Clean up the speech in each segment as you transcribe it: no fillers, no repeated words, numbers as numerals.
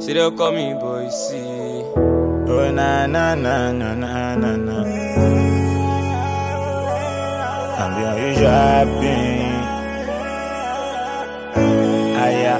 See they call me boy, see. Oh na na na na na na na. I'm the unusual being. Aya.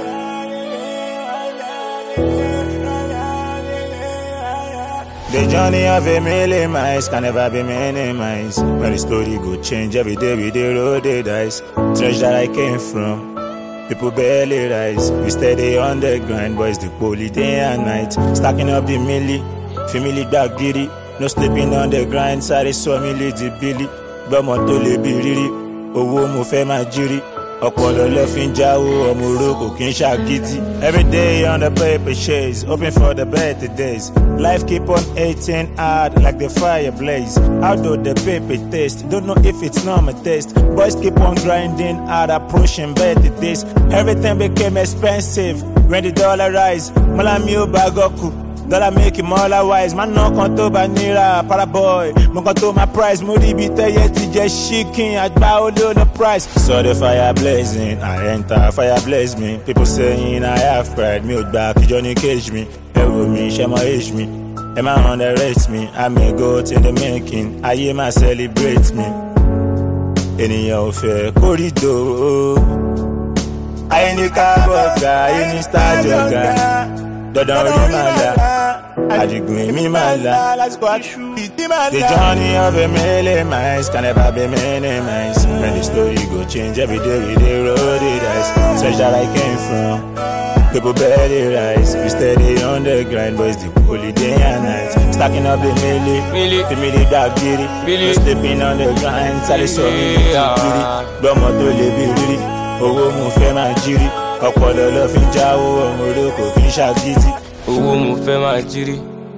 The journey of a million miles can never be minimized. When the story go change every day with the road they dice. Trench that I came from, people barely rise. We steady on the grind, boys the poly day and night. Stacking up the milli, family back giddy. No sleeping on the grind, sorry so me lead the billy. Gbọ́mọ tó lè bí rírí, owó mo fẹ́ máa jírí. Ọpọlọ lọ fi ń jáwó, ọmọ orókò kì í ṣàgídí. Every day on the paper chase, hoping for the better days. Life keep on hating hard like the fire blaze. How do the paper taste? Don't know if it's not my taste. Boys keep on grinding hard, approaching better days. Everything became expensive when the dollar rise. Mọ́lá mi ò bá gọ́kù. Dollar make him all wise, man no konto banira, para boy. Mo konto my price, mo ribi teye ti je shaking, agba olo no price. Saw the fire blazing, I enter, fire blaze me. People saying I have pride, me gba ki Johnny cage me. Ewo mi, she ma age me. Emma underrate me, I may go to the making. Ayé ma celebrate me. Ènìyàn ò fẹ́ kórìdò. Ayé ní kábọ̀gà, ayé ní star jọ̀gà. Don't remember, Adigun mi mala. The journey of a million miles can never be minimized. When the story go change every day with the road it dies. Search that I came from, people barely rise. We steady on the grind, boys the holy day and night. Stacking up the milli dark giddy. No sleeping on the grind, sally so me giddy. Gbọ́mọ tó lè bí rírí, owó mo fẹ́ máa jírí. Ọpọlọ lọ fi ń jáwó, ọmọ orókò kì í ṣàgídí. Owó mo fẹ́ máa jírí.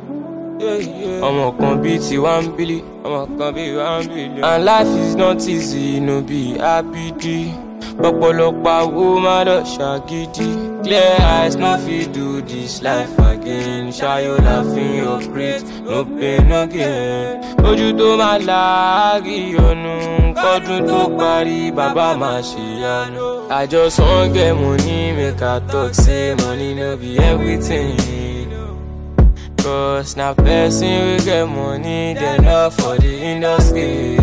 Ọmọ kan bíi ti 1 billion, ọmọ kan bíi 1 billion. And life is not easy, no be happy. Ọ̀pọ̀lọpọ̀ owó máa lọ ṣàgídí. Clear eyes no fit do this life again. Ṣayọ̀ láàfin operate, no pain no gain. Ojú tó máa láàárí ọ̀nù, kọ́dún tó parí bàbá máa ṣèyanu. I just wan get money, make I talk say money no be everything. Cause na person wey get money, dem not for the industry.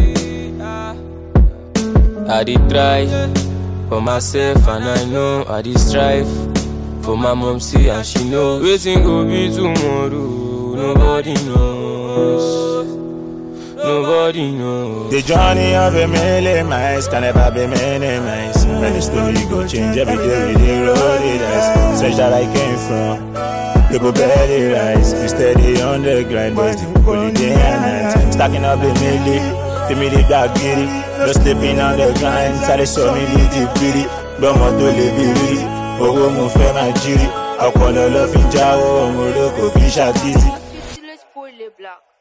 I dey try for myself and I know I dey strive for my mom see and she know wetin go be tomorrow. Nobody knows. Nobody knows. The journey of a million miles can never be minimized. When the story go change every day with the road it dies. Search that I came from, people barely rise. We steady on the grind, boys the holy day and night. Stacking up the milli dark giddy. No sleeping on the grind, sáré sọ mi ní ti bírí. Gbọ́mọ tó lè bí rírí, owó mo fẹ́ máa jírí. Ọpọlọ lọ fi ń jáwó, ọmọ orókò kì í ṣàgídí.